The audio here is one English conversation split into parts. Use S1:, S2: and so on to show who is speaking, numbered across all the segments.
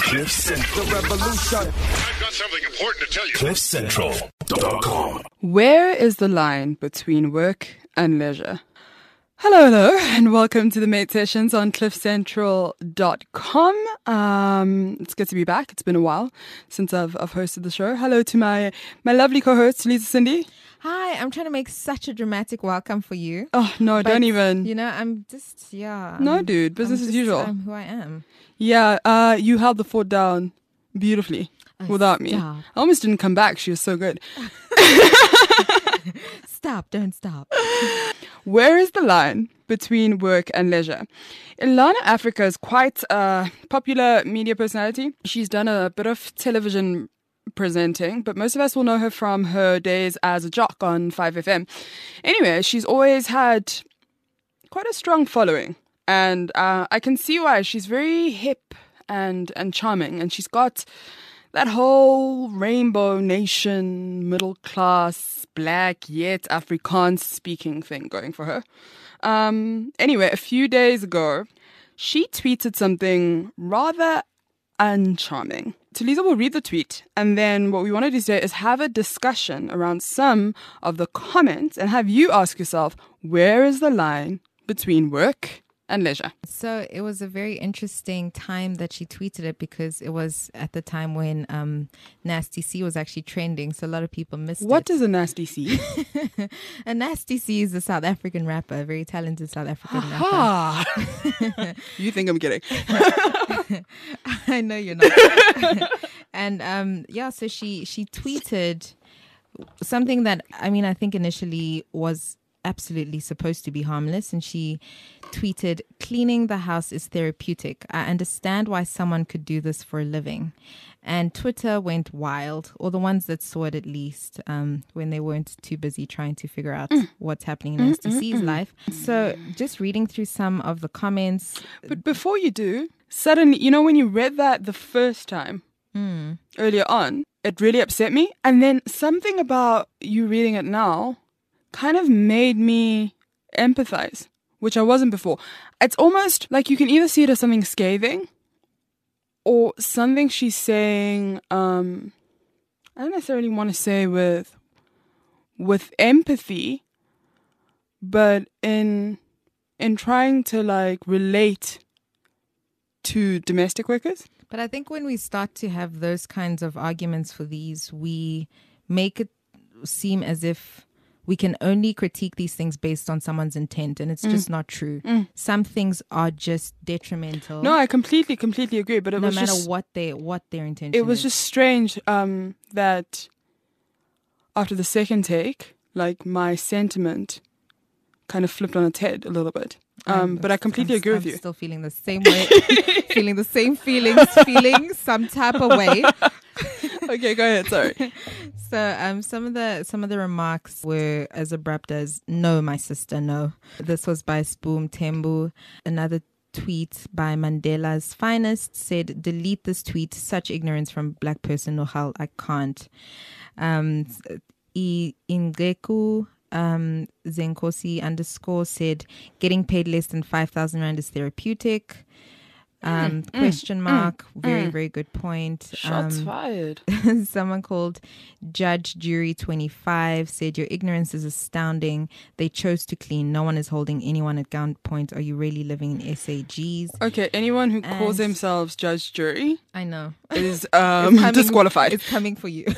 S1: The revolution.
S2: I've got something important to tell you.
S1: CliffCentral.com.
S3: Where is the line between work and leisure? Hello, and welcome to the Mate Sessions on CliffCentral.com. It's good to be back. It's been a while since I've hosted the show. Hello to my lovely co-host, Lisa Cindy.
S4: Hi, I'm trying to make such a dramatic welcome for you.
S3: Oh, no, don't even.
S4: You know, I'm just,
S3: No, dude, business as usual.
S4: I'm who I am.
S3: Yeah, you held the fort down beautifully without me.
S4: Stop.
S3: I almost didn't come back. She was so good.
S4: Stop, don't stop.
S3: Where is the line between work and leisure? Ilana Africa is quite a popular media personality. She's done a bit of television presenting, but most of us will know her from her days as a jock on 5FM. Anyway, she's always had quite a strong following, and I can see why. She's very hip and charming, and she's got that whole rainbow nation, middle class, black yet Afrikaans speaking thing going for her. Anyway, a few days ago, she tweeted something rather uncharming. Talisa will read the tweet, and then what we want to do today is have a discussion around some of the comments and have you ask yourself, where is the line between work and leisure?
S4: So it was a very interesting time that she tweeted it, because it was at the time when Nasty C was actually trending, so a lot of people missed it.
S3: What is a Nasty C?
S4: A Nasty C is a South African rapper, a very talented South African rapper.
S3: Ah, you think I'm kidding?
S4: I know you're not. And so she tweeted something that, I think initially was absolutely supposed to be harmless, and she tweeted, "Cleaning the house is therapeutic. I understand why someone could do this for a living." And Twitter went wild, or the ones that saw it at least, when they weren't too busy trying to figure out what's happening in STC's life. So just reading through some of the comments.
S3: But before you do, suddenly, when you read that the first time earlier on, it really upset me. And then something about you reading it now kind of made me empathize, which I wasn't before. It's almost like you can either see it as something scathing or something she's saying, I don't necessarily want to say with empathy, but in trying to relate to domestic workers.
S4: But I think when we start to have those kinds of arguments for these, we make it seem as if we can only critique these things based on someone's intent, and it's just not true. Some things are just detrimental.
S3: No, I completely agree. But it
S4: no
S3: was
S4: matter
S3: just,
S4: what their intention.
S3: it was
S4: is.
S3: just strange that after the second take, my sentiment kind of flipped on its head a little bit. But I completely agree with you.
S4: I'm still feeling the same way, feeling the same feelings, feeling some type of way.
S3: Okay, go ahead. Sorry.
S4: So some of the remarks were as abrupt as "No, my sister, no." This was by Spoom Tembu. Another tweet by Mandela's Finest said, "Delete this tweet. Such ignorance from black person. No hell, I can't." Ingeku Zenkosi _ said, "Getting paid less than 5,000 Rand is therapeutic." Question mark. Very, very good point.
S3: Shots fired.
S4: Someone called Judge Jury 25 said, "Your ignorance is astounding. They chose to clean. No one is holding anyone at gunpoint. Are you really living in SAGs?"
S3: Okay, anyone who calls themselves judge jury
S4: I know.
S3: is
S4: It's
S3: disqualified.
S4: It's coming for you.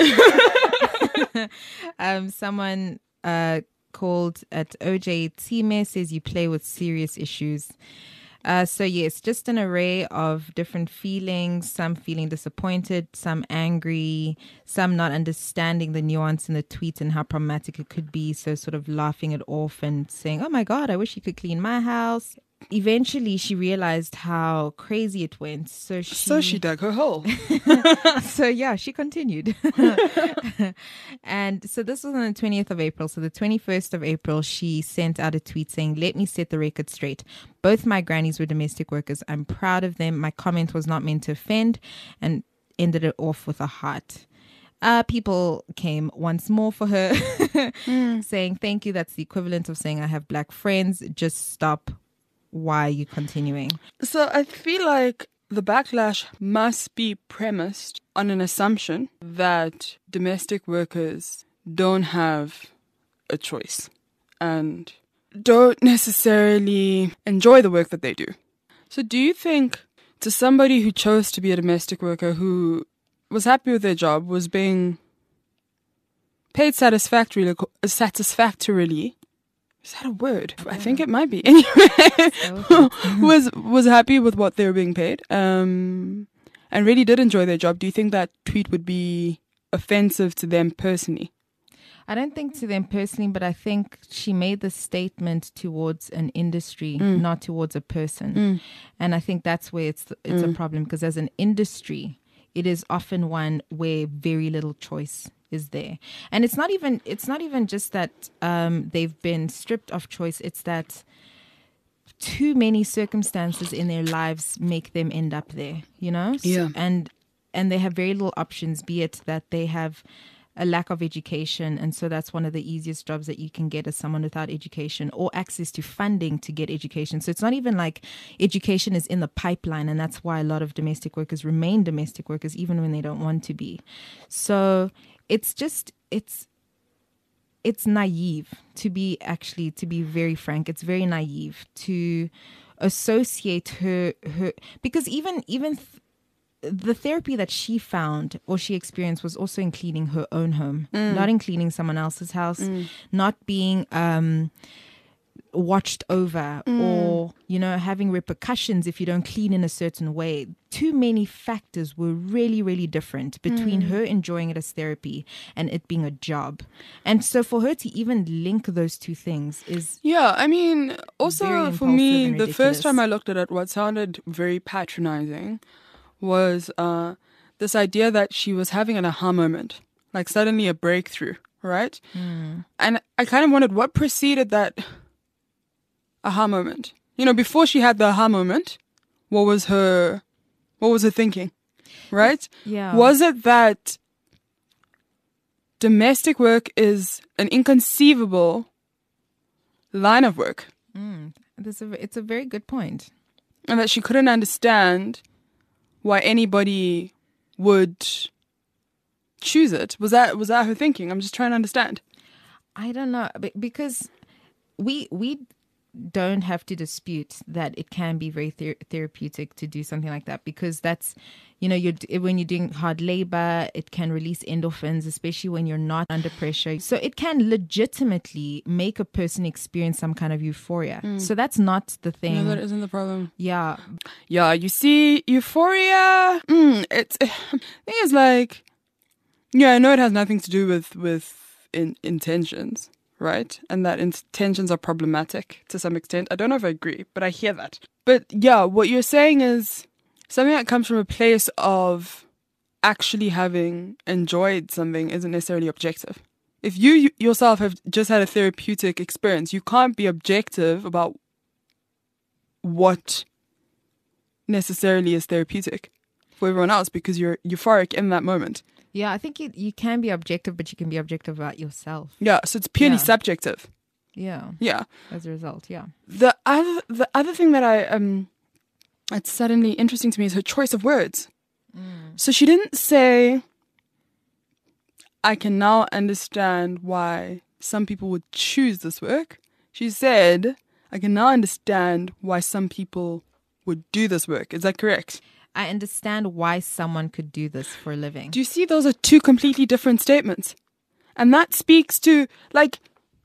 S4: Someone called at OJ Time says, "You play with serious issues." So yes, just an array of different feelings, some feeling disappointed, some angry, some not understanding the nuance in the tweet and how problematic it could be. So sort of laughing it off and saying, "Oh my God, I wish you could clean my house." Eventually she realized how crazy it went. So she
S3: dug her hole.
S4: So yeah, she continued. And so this was on the 20th of April. So the 21st of April, she sent out a tweet saying, "Let me set the record straight. Both my grannies were domestic workers. I'm proud of them. My comment was not meant to offend," and ended it off with a heart. People came once more for her saying, "Thank you. That's the equivalent of saying I have black friends. Just stop. Why are you continuing?"
S3: So I feel like the backlash must be premised on an assumption that domestic workers don't have a choice and don't necessarily enjoy the work that they do. So do you think to somebody who chose to be a domestic worker, who was happy with their job, was being paid satisfactorily, is that a word? I think it might be. Anyway, was happy with what they were being paid, and really did enjoy their job. Do you think that tweet would be offensive to them personally?
S4: I don't think to them personally, but I think she made the statement towards an industry, not towards a person. And I think that's where it's a problem, because as an industry, it is often one where very little choice is there. And it's not even just that they've been stripped of choice. It's that too many circumstances in their lives make them end up there, you know?
S3: Yeah.
S4: And they have very little options, be it that they have a lack of education, and so that's one of the easiest jobs that you can get as someone without education, or access to funding to get education. So it's not even like education is in the pipeline, and that's why a lot of domestic workers remain domestic workers even when they don't want to be. So it's naive to be very frank. It's very naive to associate her because even the therapy that she found or she experienced was also in cleaning her own home, not in cleaning someone else's house, not being watched over or, you know, having repercussions if you don't clean in a certain way. Too many factors were really, really different between her enjoying it as therapy and it being a job. And so for her to even link those two things is...
S3: Yeah, I mean, also for me, the
S4: ridiculous.
S3: first time I looked at it, what sounded very patronizing was this idea that she was having an aha moment, like suddenly a breakthrough, right? And I kind of wondered what preceded that aha moment. You know, before she had the aha moment, what was her thinking, right?
S4: Yeah.
S3: Was it that domestic work is an inconceivable line of work?
S4: It's a very good point.
S3: And that she couldn't understand why anybody would choose it? Was that her thinking? I'm just trying to understand.
S4: I don't know, because we don't have to dispute that it can be very therapeutic to do something like that, because that's, you know, when you're doing hard labor, it can release endorphins, especially when you're not under pressure. So it can legitimately make a person experience some kind of euphoria. So that's not the thing.
S3: No, that isn't the problem.
S4: Yeah.
S3: Yeah, you see, euphoria, the thing is like, yeah, I know it has nothing to do with intentions, right? And that intentions are problematic to some extent. I don't know if I agree, but I hear that. But yeah, what you're saying is something that comes from a place of actually having enjoyed something isn't necessarily objective. If you yourself have just had a therapeutic experience, you can't be objective about what necessarily is therapeutic for everyone else because you're euphoric in that moment.
S4: Yeah, I think you can be objective, but you can be objective about yourself.
S3: Yeah, so it's purely
S4: Yeah.
S3: subjective.
S4: Yeah.
S3: Yeah.
S4: As a result, yeah.
S3: The other thing that it's suddenly interesting to me is her choice of words. So she didn't say, I can now understand why some people would choose this work. She said, I can now understand why some people would do this work. Is that correct?
S4: I understand why someone could do this for a living.
S3: Do you see those are two completely different statements? And that speaks to, like,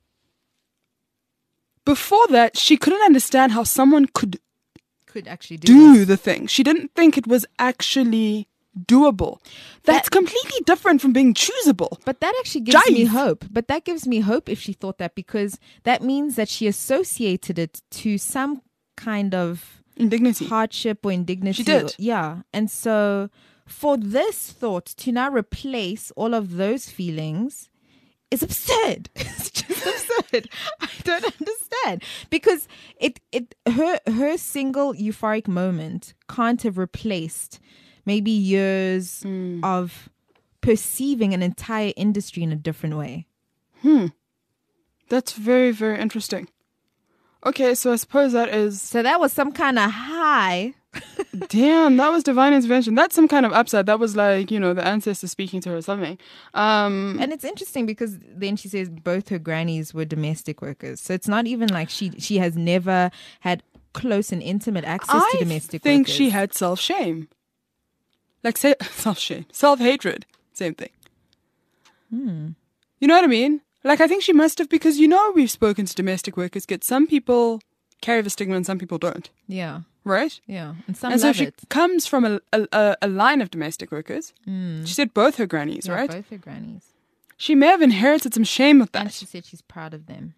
S3: before that, she couldn't understand how someone could
S4: actually
S3: do
S4: this.
S3: the thing. She didn't think it was actually doable. That's completely different from being choosable.
S4: But that actually gives me
S3: Jive.
S4: hope. But that gives me hope if she thought that, because that means that she associated it to some kind of
S3: Indignity.
S4: hardship or indignity.
S3: She did.
S4: Yeah. And so for this thought to now replace all of those feelings is absurd. It's just absurd. I don't understand, because her single euphoric moment can't have replaced maybe years of perceiving an entire industry in a different way.
S3: That's very, very interesting. Okay, so I suppose that is...
S4: So that was some kind of high
S3: Damn, that was divine intervention. That's some kind of upside. That was like, you know, the ancestors speaking to her or something.
S4: And it's interesting because then she says both her grannies were domestic workers. So it's not even like she has never had close and intimate access to domestic
S3: I think
S4: workers.
S3: she had self-shame. Like, say, self-shame. Self-hatred. Same thing. You know what I mean? Like, I think she must have, because, you know, we've spoken to domestic workers. Some people carry the stigma and some people don't.
S4: Yeah.
S3: Right?
S4: Yeah. And some
S3: And so
S4: love
S3: she
S4: it.
S3: comes from a line of domestic workers. She said both her grannies,
S4: Yeah,
S3: right?
S4: both her grannies.
S3: She may have inherited some shame with
S4: And
S3: that.
S4: she said she's proud of them.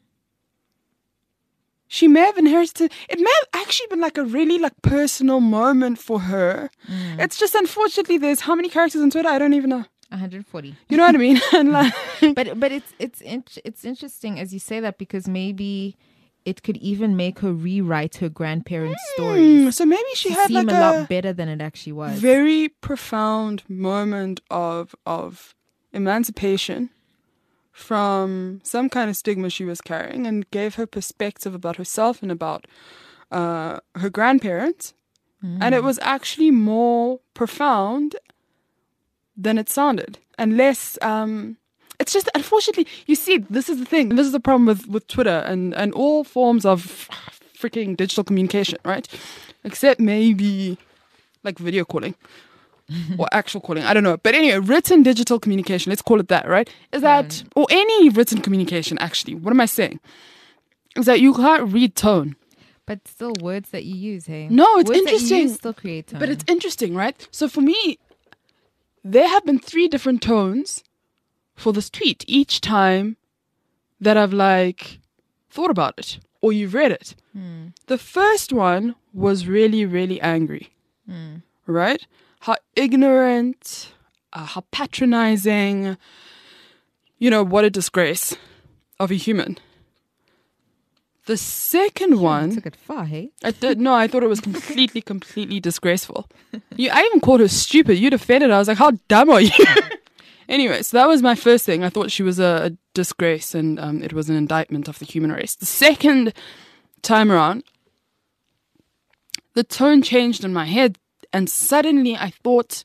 S3: She may have inherited it. May have actually been like a really like personal moment for her. It's just unfortunately there's how many characters on Twitter? I don't even know.
S4: 140.
S3: You know what I mean? And like,
S4: But it's interesting as you say that, because maybe it could even make her rewrite her grandparents' stories
S3: so maybe she
S4: to
S3: had
S4: seem
S3: like
S4: a lot better than it actually was.
S3: very profound moment of emancipation from some kind of stigma she was carrying, and gave her perspective about herself and about her grandparents. And it was actually more profound than it sounded, and less it's just, unfortunately, you see, this is the thing. This is the problem with Twitter and all forms of freaking digital communication, right? Except maybe like video calling or actual calling. I don't know. But anyway, written digital communication, let's call it that, right? Is that, or any written communication, actually, what am I saying? Is that you can't read tone.
S4: But still, words that you use, hey?
S3: No, it's
S4: words that you
S3: interesting.
S4: use still create tone.
S3: But it's interesting, right? So for me, there have been 3 different tones for this tweet each time that I've like thought about it or you've read it. The first one was really, really angry, right? How ignorant, how patronizing, you know, what a disgrace of a human. The second one,
S4: took it far, hey?
S3: I thought it was completely disgraceful. I even called her stupid. You defended her. I was like, how dumb are you? Anyway, so that was my first thing. I thought she was a disgrace, and it was an indictment of the human race. The second time around, the tone changed in my head, and suddenly I thought,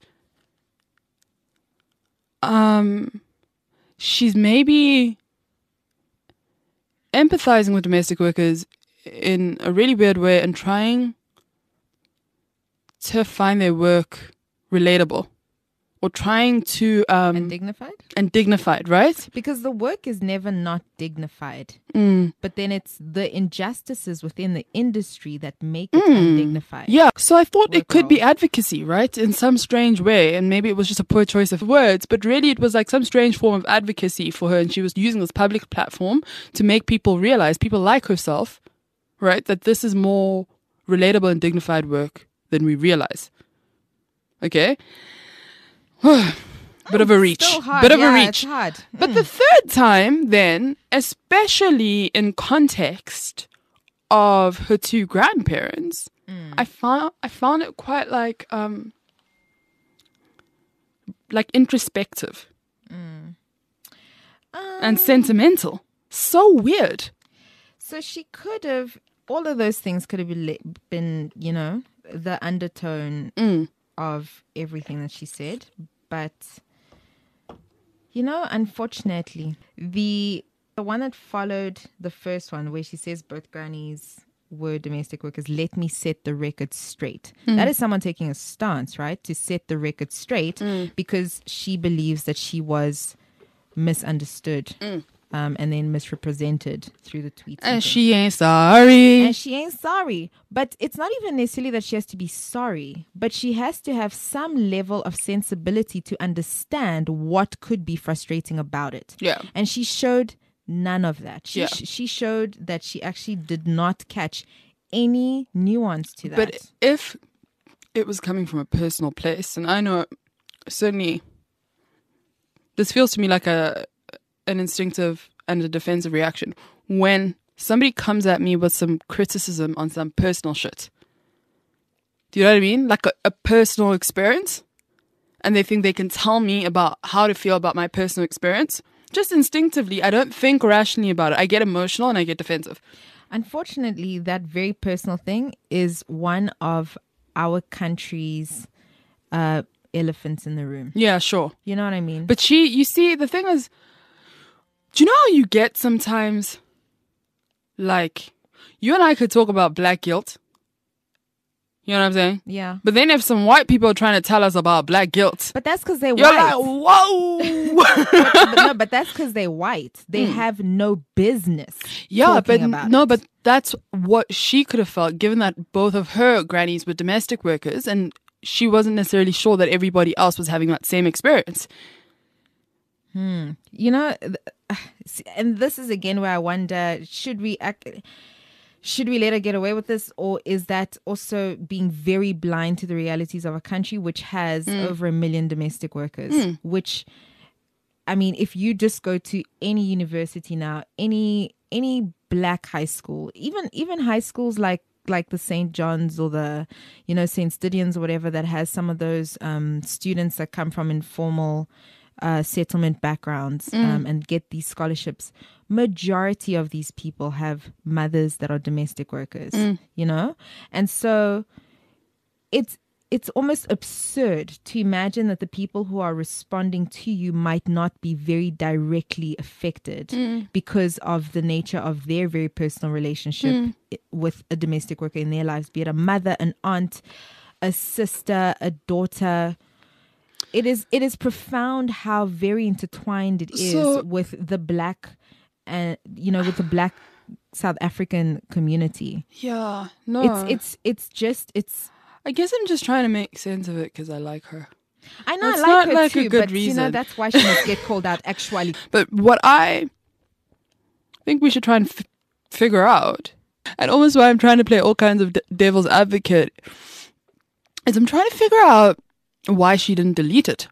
S3: she's maybe empathizing with domestic workers in a really weird way and trying to find their work relatable, or trying to
S4: And dignified?
S3: right?
S4: Because the work is never not dignified. But then it's the injustices within the industry that make it undignified.
S3: Yeah, so I thought it could be
S4: Work
S3: advocacy, right? In some strange way, and maybe it was just a poor choice of words, but really it was like some strange form of advocacy for her, and she was using this public platform to make people realize, people like herself, right, that this is more relatable and dignified work than we realize. Okay? Bit of a reach.
S4: Still hard.
S3: Bit of a reach.
S4: It's hard.
S3: But the third time, then, especially in context of her 2 grandparents, I found it quite like introspective and sentimental. So weird.
S4: So she could have, all of those things could have been, you know, the undertone of everything that she said. But, you know, unfortunately, the one that followed the first one, where she says both grannies were domestic workers, let me set the record straight. That is someone taking a stance, right? To set the record straight because she believes that she was misunderstood and then misrepresented through the tweets.
S3: And she ain't sorry.
S4: And she ain't sorry. But it's not even necessarily that she has to be sorry, but she has to have some level of sensibility to understand what could be frustrating about it.
S3: Yeah.
S4: And she showed none of that.
S3: Yeah.
S4: She showed that she actually did not catch any nuance to that.
S3: But if it was coming from a personal place, and I know certainly this feels to me like an instinctive and a defensive reaction when somebody comes at me with some criticism on some personal shit. Do you know what I mean? Like a personal experience, and they think they can tell me about how to feel about my personal experience. Just instinctively, I don't think rationally about it. I get emotional and I get defensive.
S4: Unfortunately, that very personal thing is one of our country's elephants in the room.
S3: Yeah, sure.
S4: You know what I mean?
S3: But you see, the thing is, do you know how you get sometimes, like, you and I could talk about black guilt. You know what I'm saying?
S4: Yeah.
S3: But then if some white people are trying to tell us about black guilt,
S4: But that's because they're
S3: you're
S4: white.
S3: like, whoa.
S4: But that's because they're white. They have no business.
S3: Yeah,
S4: talking
S3: but
S4: about
S3: no,
S4: it.
S3: but that's what she could have felt, given that both of her grannies were domestic workers, and she wasn't necessarily sure that everybody else was having that same experience.
S4: You know, and this is again where I wonder: should we let her get away with this, or is that also being very blind to the realities of a country which has over 1 million domestic workers? Which, I mean, if you just go to any university now, any black high school, even high schools like the St. John's or the, St. Stidion's or whatever, that has some of those students that come from informal settlement backgrounds and get these scholarships. Majority of these people have mothers that are domestic workers, and so it's almost absurd to imagine that the people who are responding to you might not be very directly affected because of the nature of their very personal relationship with a domestic worker in their lives, be it a mother, an aunt, a sister, a daughter. It is profound how very intertwined it is with the black and with the black South African community.
S3: Yeah, no.
S4: It's
S3: I guess I'm just trying to make sense of it because I like her.
S4: I know,
S3: It's
S4: I
S3: not
S4: like her
S3: like a
S4: too,
S3: good
S4: but
S3: reason.
S4: that's why she must get called out actually.
S3: But what I think we should try and figure out, and almost why I'm trying to play all kinds of devil's advocate, is I'm trying to figure out why she didn't delete it.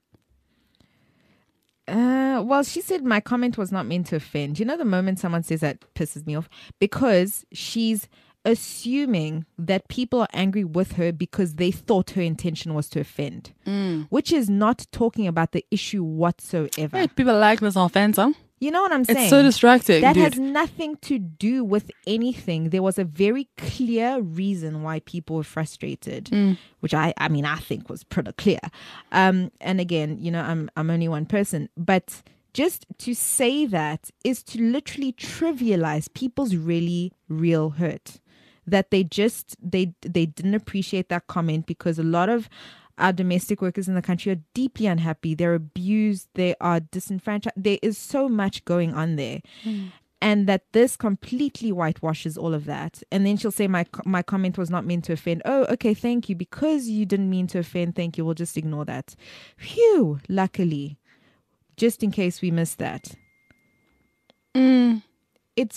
S4: Well, she said my comment was not meant to offend. You know, the moment someone says that pisses me off, because she's assuming that people are angry with her because they thought her intention was to offend, which is not talking about the issue whatsoever.
S3: Right, people like this offense, huh?
S4: You know what I'm saying?
S3: It's so distracting,
S4: That
S3: dude.
S4: has nothing to do with anything. There was a very clear reason why people were frustrated, which I think was pretty clear. And again, I'm only one person, but just to say that is to literally trivialize people's really real hurt. That they didn't appreciate that comment because a lot of our domestic workers in the country are deeply unhappy. They're abused. They are disenfranchised. There is so much going on there. And that this completely whitewashes all of that. And then she'll say, my comment was not meant to offend. Oh, okay, thank you. Because you didn't mean to offend, thank you. We'll just ignore that. Phew, luckily. Just in case we missed that. It's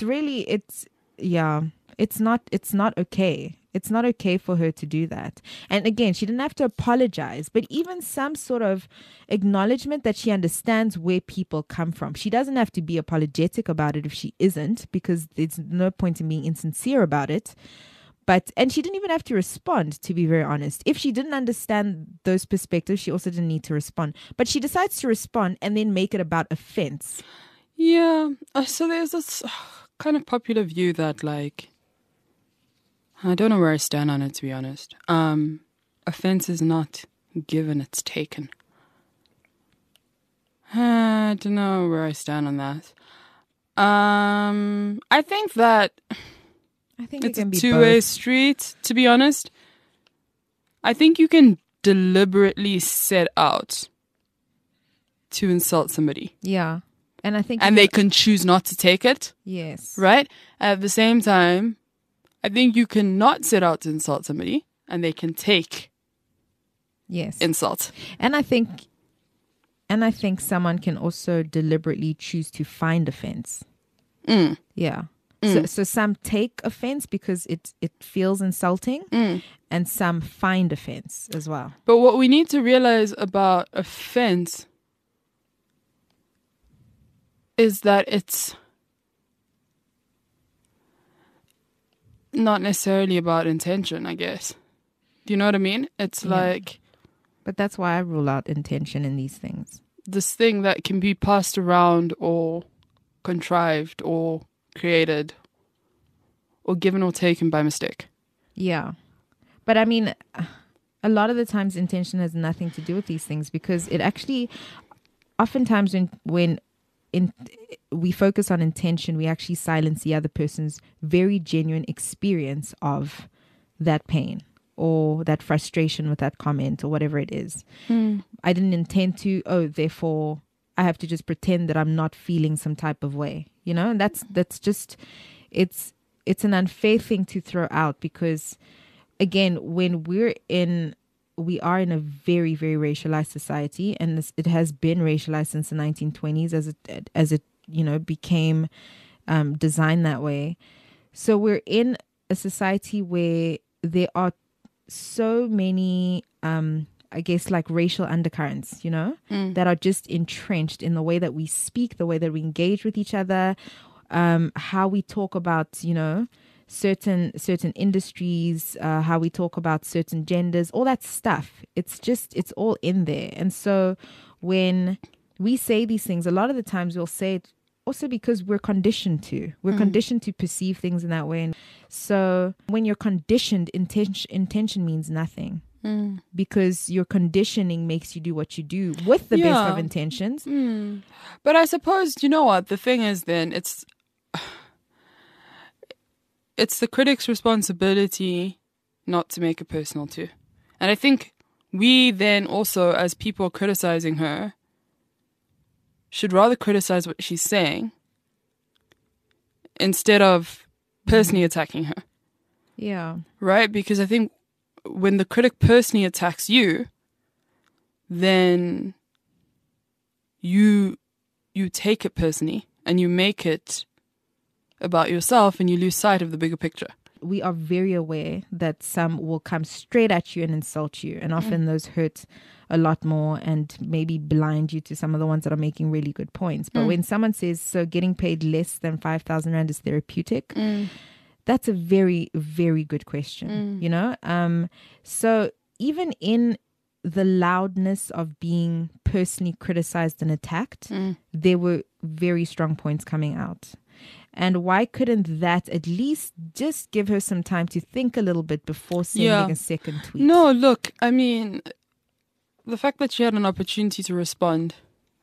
S4: not okay. It's not okay for her to do that. And again, she didn't have to apologize, but even some sort of acknowledgement that she understands where people come from. She doesn't have to be apologetic about it if she isn't, because there's no point in being insincere about it. And she didn't even have to respond, to be very honest. If she didn't understand those perspectives, she also didn't need to respond. But she decides to respond and then make it about offense.
S3: Yeah. So there's this kind of popular view that, like, I don't know where I stand on it, to be honest. Offense is not given, it's taken. I don't know where I stand on that. I think that it's a two-way street, to be honest. I think you can deliberately set out to insult somebody.
S4: Yeah. And I think...
S3: And they can choose not to take it.
S4: Yes.
S3: Right? At the same time, I think you can not set out to insult somebody and they can take insult.
S4: And I think someone can also deliberately choose to find offense. Yeah. So some take offense because it feels insulting, and some find offense as well.
S3: But what we need to realize about offense is that it's not necessarily about intention, I guess. Do you know what I mean? It's like...
S4: But that's why I rule out intention in these things.
S3: This thing that can be passed around or contrived or created or given or taken by mistake.
S4: Yeah. But I mean, a lot of the times intention has nothing to do with these things, because it actually, oftentimes when we focus on intention, we actually silence the other person's very genuine experience of that pain or that frustration with that comment or whatever it is. I didn't intend to, therefore I have to just pretend that I'm not feeling some type of way, and that's just, it's an unfair thing to throw out, because again, when we are in a very, very racialized society, and it has been racialized since the 1920s as it became designed that way. So we're in a society where there are so many, I guess, like racial undercurrents, that are just entrenched in the way that we speak, the way that we engage with each other, how we talk about, certain industries, how we talk about certain genders, all that stuff. It's all in there. And so when we say these things, a lot of the times we'll say it also because we're conditioned to. We're conditioned to perceive things in that way. And so when you're conditioned, intention means nothing. Because your conditioning makes you do what you do with the best of intentions.
S3: But I suppose, you know what? The thing is then, it's the critic's responsibility not to make it personal too. And I think we then also, as people criticizing her, should rather criticize what she's saying instead of personally attacking her.
S4: Yeah.
S3: Right? Because I think when the critic personally attacks you, then you take it personally and you make it about yourself and you lose sight of the bigger picture.
S4: We are very aware that some will come straight at you and insult you, and often those hurt a lot more and maybe blind you to some of the ones that are making really good points. But when someone says, so getting paid less than 5,000 Rand is therapeutic, that's a very, very good question, So even in the loudness of being personally criticized and attacked, there were very strong points coming out. And why couldn't that at least just give her some time to think a little bit before sending a second tweet?
S3: No, look, I mean, the fact that she had an opportunity to respond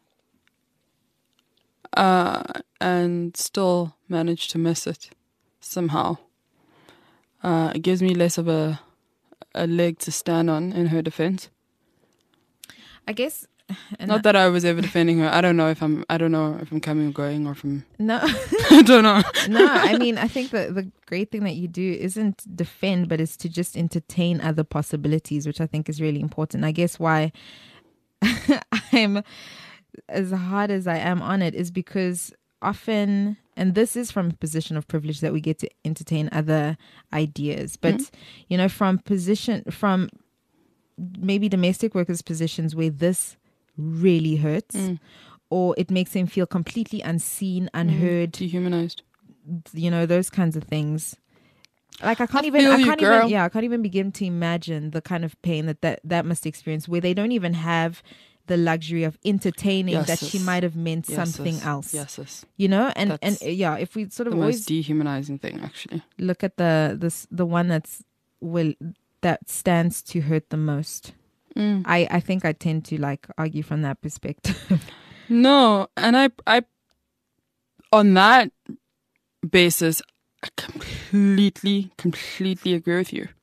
S3: and still managed to miss it somehow, it gives me less of a leg to stand on in her defense.
S4: I guess.
S3: Not that I was ever defending her. I don't know if I'm coming or going, or from.
S4: No.
S3: I don't know.
S4: No, I mean, I think the great thing that you do isn't defend, but is to just entertain other possibilities, which I think is really important. I guess why I'm as hard as I am on it is because often, and this is from a position of privilege, that we get to entertain other ideas, but from maybe domestic workers' positions where this really hurts, or it makes them feel completely unseen, unheard,
S3: dehumanized,
S4: those kinds of things. Like I can't even begin to imagine the kind of pain that must experience, where they don't even have the luxury of entertaining that she might have meant something else.
S3: Yes, yes.
S4: And if we sort of
S3: the
S4: always
S3: most dehumanizing thing, actually,
S4: look at the one that stands to hurt the most. I think I tend to argue from that perspective.
S3: No, and I on that basis, I completely agree with you.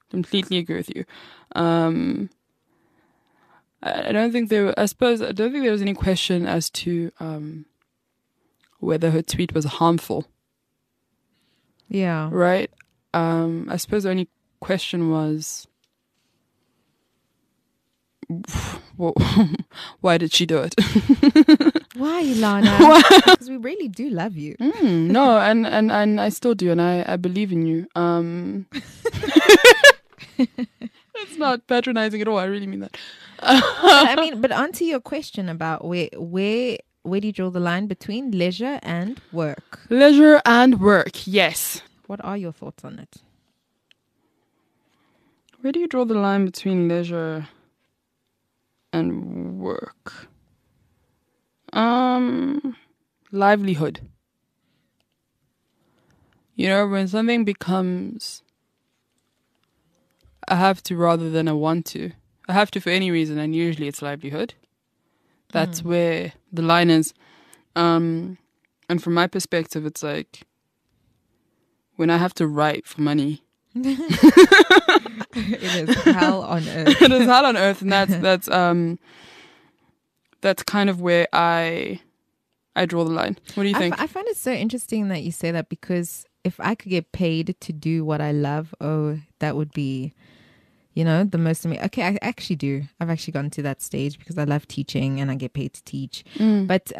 S3: I don't think there was any question as to whether her tweet was harmful.
S4: Yeah.
S3: Right? I suppose the only question was, why did she do it?
S4: Why, Ilana? Because we really do love you.
S3: No, and I still do, and I believe in you. It's not patronizing at all. I really mean that.
S4: But onto your question about where do you draw the line between leisure and work?
S3: Leisure and work, yes.
S4: What are your thoughts on it?
S3: Where do you draw the line between leisure and work? Livelihood. When something becomes a have to rather than a want to, I have to for any reason, and usually it's livelihood. That's where the line is. And from my perspective, it's like when I have to write for money.
S4: It is hell on earth.
S3: It is hell on earth, and that's kind of where I draw the line. What do you think?
S4: I find it so interesting that you say that, because if I could get paid to do what I love, that would be, the most amazing. Okay, I actually do. I've actually gotten to that stage because I love teaching and I get paid to teach. But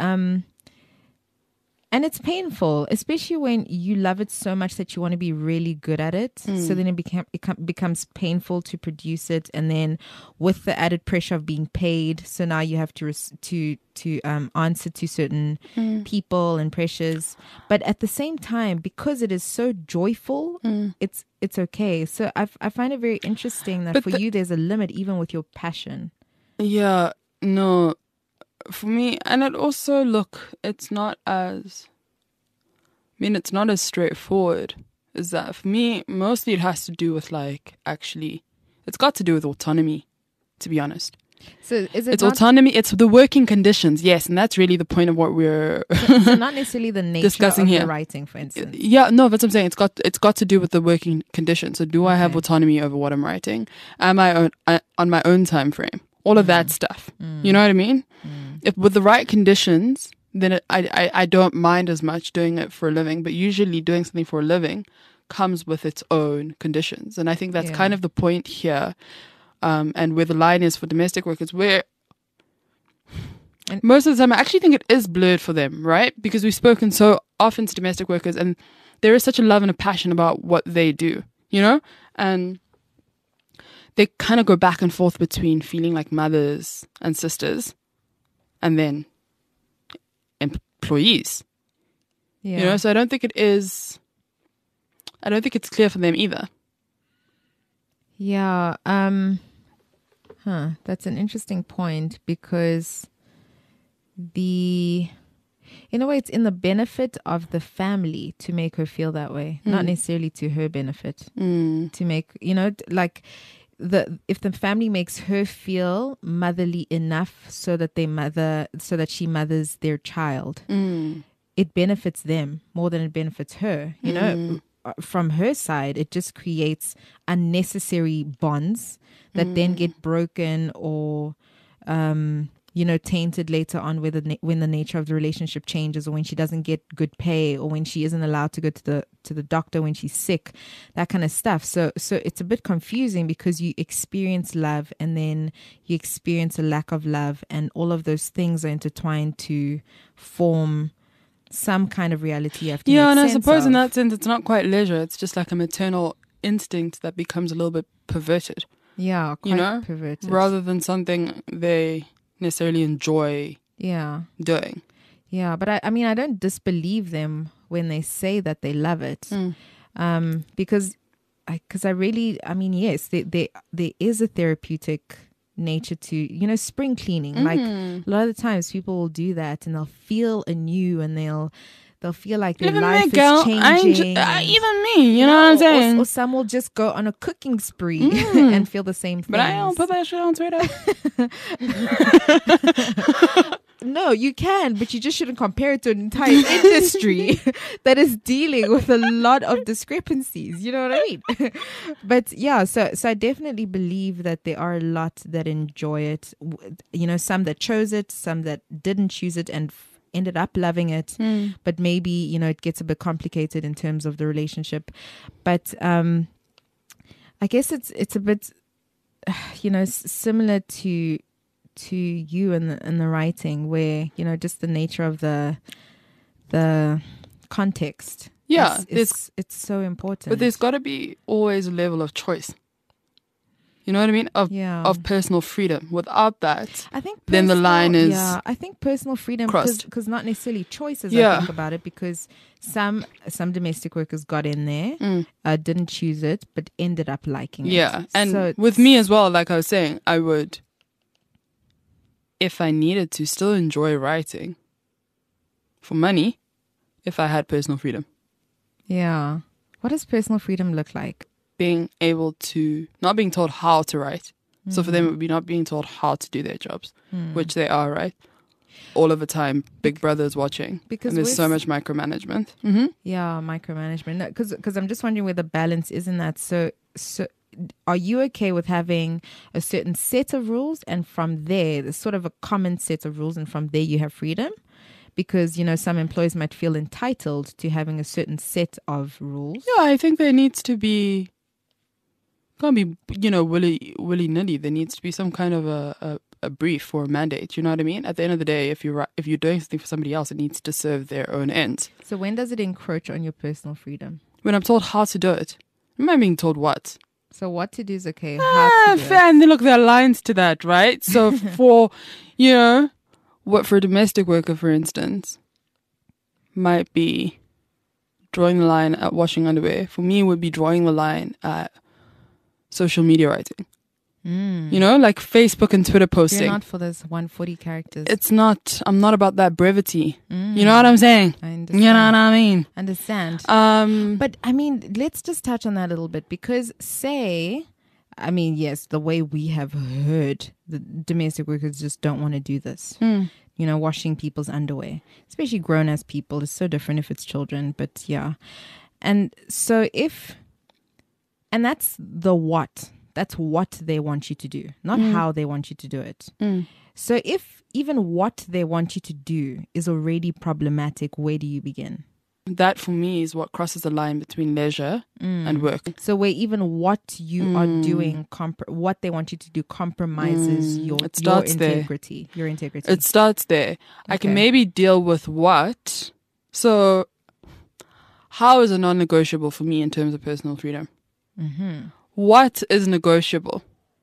S4: and it's painful, especially when you love it so much that you want to be really good at it. So then it becomes painful to produce it, and then with the added pressure of being paid, so now you have to answer to certain people and pressures. But at the same time, because it is so joyful, it's okay. So I find it very interesting that for you, there's a limit even with your passion.
S3: Yeah, no. For me, and it also, it's not as straightforward as that. For me, mostly it has to do with it's got to do with autonomy, to be honest.
S4: So
S3: it's autonomy, it's the working conditions, yes, and that's really the point of what we're
S4: so not necessarily the nature
S3: discussing
S4: of
S3: here.
S4: the writing, for instance.
S3: Yeah, no, that's what I'm saying. It's got to do with the working conditions. So do I have autonomy over what I'm writing? Am I on my own time frame? All of that stuff. You know what I mean? If with the right conditions, then I don't mind as much doing it for a living. But usually doing something for a living comes with its own conditions. And I think that's kind of the point here. And where the line is for domestic workers, where most of the time I actually think it is blurred for them, right? Because we've spoken so often to domestic workers, and there is such a love and a passion about what they do, And they kind of go back and forth between feeling like mothers and sisters and then employees.
S4: Yeah.
S3: So I don't think it's clear for them either.
S4: Yeah. That's an interesting point, because in a way, it's in the benefit of the family to make her feel that way, not necessarily to her benefit. To make, if the family makes her feel motherly enough so that she mothers their child, it benefits them more than it benefits her. From her side, it just creates unnecessary bonds that then get broken or tainted later on when the nature of the relationship changes, or when she doesn't get good pay, or when she isn't allowed to go to the doctor when she's sick, that kind of stuff. So it's a bit confusing, because you experience love and then you experience a lack of love, and all of those things are intertwined to form some kind of reality you have to make
S3: and I
S4: sense
S3: suppose in
S4: of.
S3: that sense it's not quite leisure, it's just like a maternal instinct that becomes a little bit perverted.
S4: Yeah, quite perverted.
S3: Rather than something they necessarily enjoy doing.
S4: Yeah, but I mean, I don't disbelieve them when they say that they love it. Because I really, yes, there is a therapeutic nature to, spring cleaning. Like a lot of the times people will do that and they'll feel anew, and they'll feel like their life is changing.
S3: Even me, what I'm saying?
S4: Or some will just go on a cooking spree and feel the same thing.
S3: But I don't put that shit on Twitter.
S4: No, you can, but you just shouldn't compare it to an entire industry that is dealing with a lot of discrepancies. You know what I mean? But yeah, so I definitely believe that there are a lot that enjoy it. Some that chose it, some that didn't choose it and ended up loving it. But maybe, it gets a bit complicated in terms of the relationship. But I guess it's a bit, similar to you in the writing, where just the nature of the context is so important.
S3: But there's got to be always a level of choice, you know what I mean, of personal freedom. Without that,
S4: I think
S3: then the line is
S4: I think personal freedom, because not necessarily choices.
S3: I
S4: think about it, because some domestic workers got in there, didn't choose it, but ended up liking it.
S3: And
S4: so
S3: with me as well, like I was saying, I would, if I needed to, still enjoy writing for money if I had personal freedom.
S4: Yeah. What does personal freedom look like?
S3: Being able to, not being told how to write, So for them, it would be not being told how to do their jobs, which they are, right? All of the time, Big Brother is watching.
S4: Because
S3: and there's so much micromanagement.
S4: Yeah, micromanagement. Because I'm just wondering where the balance is in that. So are you okay with having a certain set of rules, and from there's sort of a common set of rules, and from there you have freedom? Because, you know, some employees might feel entitled to having a certain set of rules.
S3: Yeah, I think there needs to be, can't be, you know, willy-nilly. There needs to be some kind of a brief or a mandate. You know what I mean? At the end of the day, if you're doing something for somebody else, it needs to serve their own ends.
S4: So when does it encroach on your personal freedom?
S3: When I'm told how to do it. Am I being told what?
S4: So what to do is okay. How to do it.
S3: And look, there are lines to that, right? So for, you know, what for a domestic worker, for instance, might be drawing the line at washing underwear. For me, it would be drawing the line at social media writing. You know, like Facebook and Twitter posting.
S4: You're not for those 140 characters.
S3: It's not, I'm not about that brevity. You know what I'm saying?
S4: I understand.
S3: You know what I mean?
S4: Understand.
S3: Um,
S4: But I mean, let's just touch on that a little bit, because yes, the way we have heard, the domestic workers just don't want to do this. You know, washing people's underwear, especially grown-ass people. It's so different if it's children, but yeah. And so and that's the what. That's what they want you to do, not how they want you to do it. So if even what they want you to do is already problematic, where do you begin?
S3: that for me is what crosses the line between leisure and work.
S4: So where even what you are doing, what they want you to do compromises your integrity. Your integrity.
S3: It starts there. I can maybe deal with what. So how is a non-negotiable for me in terms of personal freedom? What is negotiable?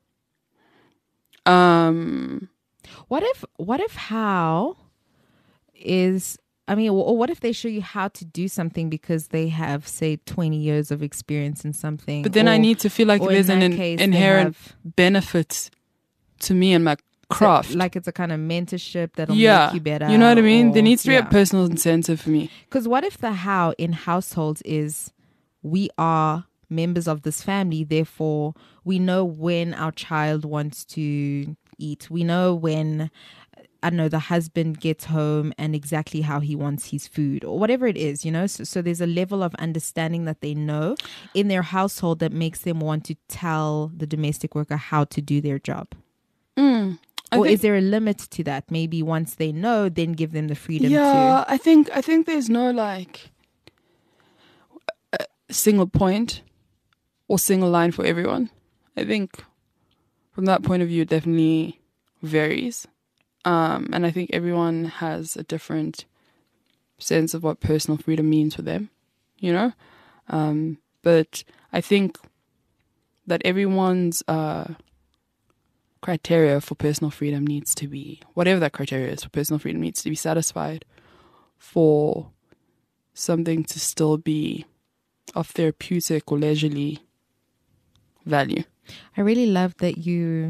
S4: What if how is, I mean, or what if they show you how to do something because they have, say, 20 years of experience in something?
S3: But then I need to feel like there's an inherent benefit to me and my craft.
S4: So, like it's a kind of mentorship that'll make you better.
S3: You know what I mean? There needs to be a personal incentive for me.
S4: Because what if the how in households is we are members of this family, therefore we know when our child wants to eat. We know when, I don't know, the husband gets home and exactly how he wants his food or whatever it is, you know. So there's a level of understanding that they know in their household that makes them want to tell the domestic worker how to do their job. Or is there a limit to that? Maybe once they know, then give them the freedom to.
S3: Yeah, I think there's no like single point or single line for everyone. I think from that point of view, it definitely varies. And I think everyone has a different sense of what personal freedom means for them, you know? But I think that everyone's criteria for personal freedom needs to be, whatever that criteria is for personal freedom, needs to be satisfied for something to still be of therapeutic or leisurely value.
S4: I really love that you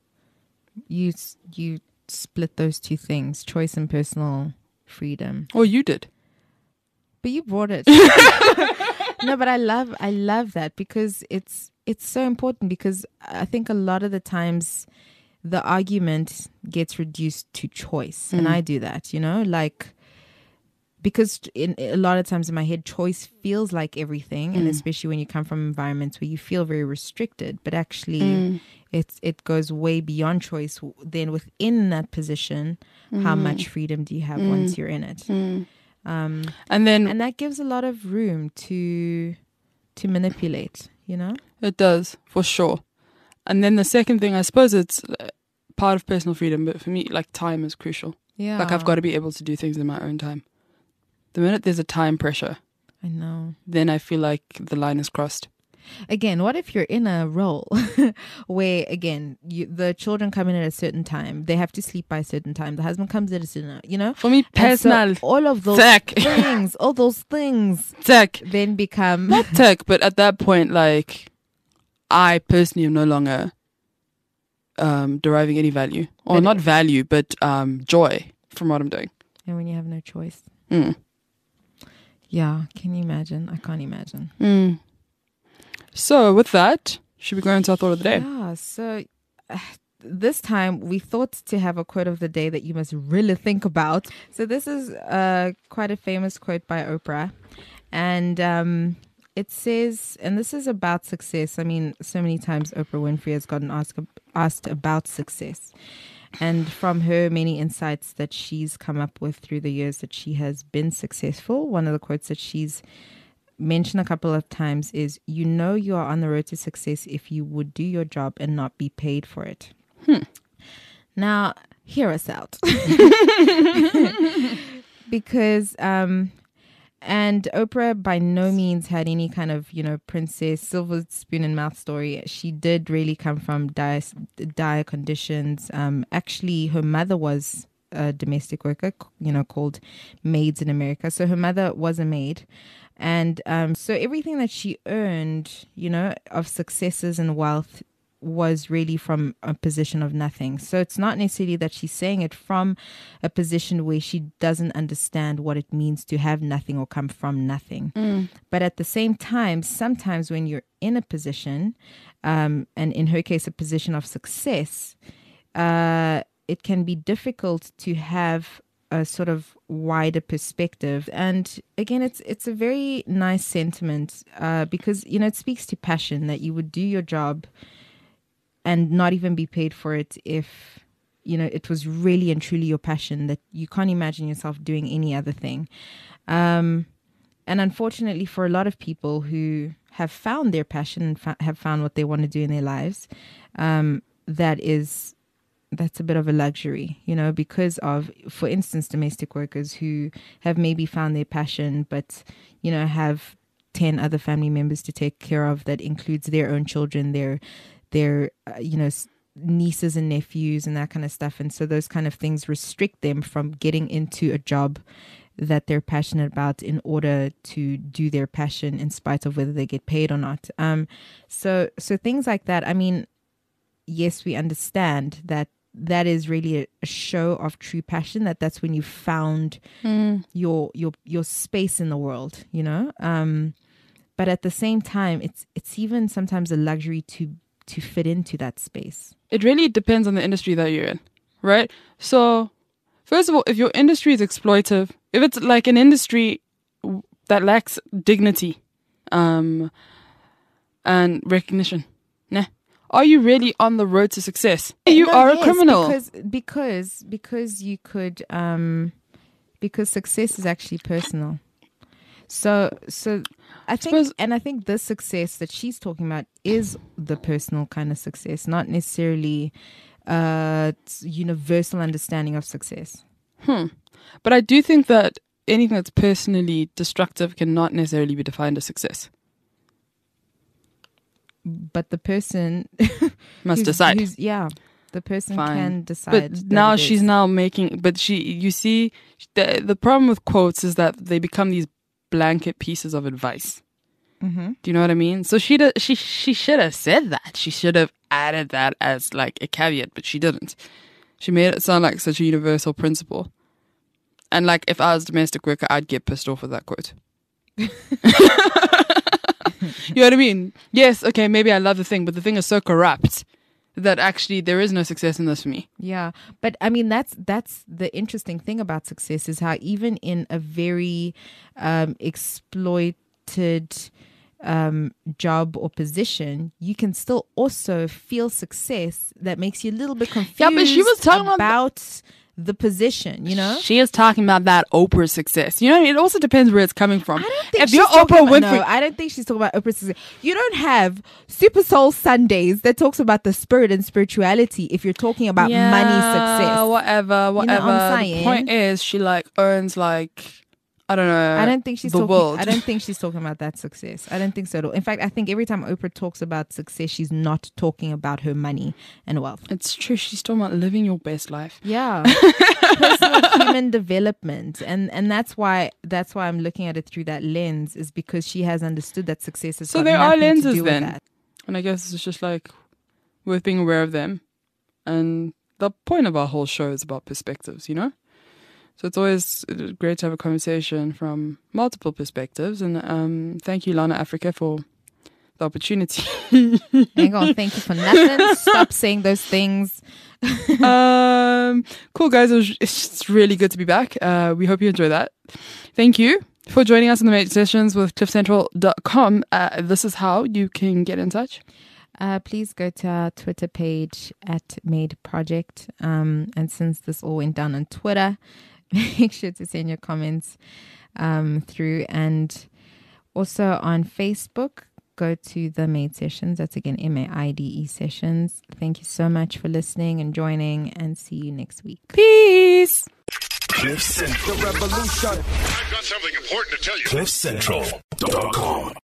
S4: split those two things, choice and personal freedom.
S3: Oh, you did.
S4: But you brought it. No, but I love that because it's so important, because I think a lot of the times the argument gets reduced to choice. And I do that, you know, like, because in a lot of times in my head, choice feels like everything. And especially when you come from environments where you feel very restricted, but actually it goes way beyond choice. Then within that position, how much freedom do you have once you're in it? And that gives a lot of room to manipulate, you know?
S3: It does, for sure. And then the second thing, I suppose it's part of personal freedom, but for me, like, time is crucial.
S4: Yeah.
S3: Like, I've got to be able to do things in my own time. The minute there's a time pressure,
S4: I know,
S3: then I feel like the line is crossed.
S4: Again, what if you're in a role where, again, the children come in at a certain time, they have to sleep by a certain time, the husband comes in at a certain, you know?
S3: For me, personal,
S4: so all of those things, all those things then become...
S3: Not tech, but at that point, like, I personally am no longer deriving any value. Or not value, but joy from what I'm doing.
S4: And when you have no choice. Yeah, can you imagine? I can't imagine.
S3: So with that, should we go into our thought of the day?
S4: Yeah, so this time we thought to have a quote of the day that you must really think about. So this is quite a famous quote by Oprah. And it says, and this is about success. I mean, so many times Oprah Winfrey has gotten asked about success. And from her many insights that she's come up with through the years that she has been successful, one of the quotes that she's mentioned a couple of times is, you know you are on the road to success if you would do your job and not be paid for it. Now, hear us out. Because, and Oprah by no means had any kind of, princess, silver spoon in mouth story. She did really come from dire conditions. Actually, her mother was a domestic worker, called Maids in America. So her mother was a maid. And so everything that she earned, of successes and wealth was really from a position of nothing. So it's not necessarily that she's saying it from a position where she doesn't understand what it means to have nothing or come from nothing. But at the same time, sometimes when you're in a position, and in her case, a position of success, it can be difficult to have a sort of wider perspective. And again, it's a very nice sentiment because, it speaks to passion, that you would do your job and not even be paid for it if, it was really and truly your passion, that you can't imagine yourself doing any other thing. And unfortunately for a lot of people who have found their passion and have found what they want to do in their lives, that's a bit of a luxury, because of, for instance, domestic workers who have maybe found their passion, but, have 10 other family members to take care of. That includes their own children, their nieces and nephews and that kind of stuff. And so those kind of things restrict them from getting into a job that they're passionate about in order to do their passion in spite of whether they get paid or not. So things like that. I mean, yes, we understand that is really a show of true passion, that's when you found your space in the world, but at the same time, it's even sometimes a luxury to fit into that space.
S3: It really depends on the industry that you're in, right? So, first of all, if your industry is exploitive, if it's like an industry that lacks dignity and recognition, are you really on the road to success? You are a criminal.
S4: Because you could, because success is actually personal. So I think this success that she's talking about is the personal kind of success, not necessarily universal understanding of success.
S3: But I do think that anything that's personally destructive cannot necessarily be defined as success.
S4: But the person
S3: must decide.
S4: The person
S3: Fine.
S4: can decide.
S3: But now she's now making. But you see, the problem with quotes is that they become these blanket pieces of advice. Do you know what I mean? So she should have said that. She should have added that as like a caveat, but she didn't. She made it sound like such a universal principle. And like, if I was a domestic worker, I'd get pissed off with that quote. You know what I mean? Yes, okay, maybe I love the thing, but the thing is so corrupt that actually there is no success in this for me.
S4: Yeah, but I mean, that's the interesting thing about success, is how even in a very exploited job or position, you can still also feel success that makes you a little bit confused.
S3: Yeah, but she was talking
S4: about the position,
S3: She is talking about that Oprah success. It also depends where it's coming from.
S4: I don't think
S3: if you're Oprah Winfrey,
S4: I don't think she's talking about Oprah success. You don't have Super Soul Sundays that talks about the spirit and spirituality if you're talking about money success.
S3: Whatever.
S4: You know what I'm saying?
S3: The point is, she earns I don't know.
S4: I don't think she's
S3: the
S4: talking.
S3: world.
S4: I don't think she's talking about that success. I don't think so at all. In fact, I think every time Oprah talks about success, she's not talking about her money and wealth.
S3: It's true. She's talking about living your best life.
S4: Yeah, personal human development, and that's why I'm looking at it through that lens, is because she has understood that success is.
S3: So there are lenses then, and I guess it's just worth being aware of them. And the point of our whole show is about perspectives, So it's always great to have a conversation from multiple perspectives. And thank you, Lana Africa, for the opportunity.
S4: Ain't gonna thank you for nothing. Stop saying those things.
S3: Cool, guys. It's really good to be back. We hope you enjoy that. Thank you for joining us in the Made Sessions with cliffcentral.com. This is how you can get in touch.
S4: Please go to our Twitter page at Made Project. And since this all went down on Twitter, make sure to send your comments through. And also on Facebook, go to the Made Sessions. That's again MAIDE Sessions. Thank you so much for listening and joining, and see you next week.
S3: Peace.
S1: Cliff Central.
S2: I've got something important to tell you.
S1: CliffCentral.com.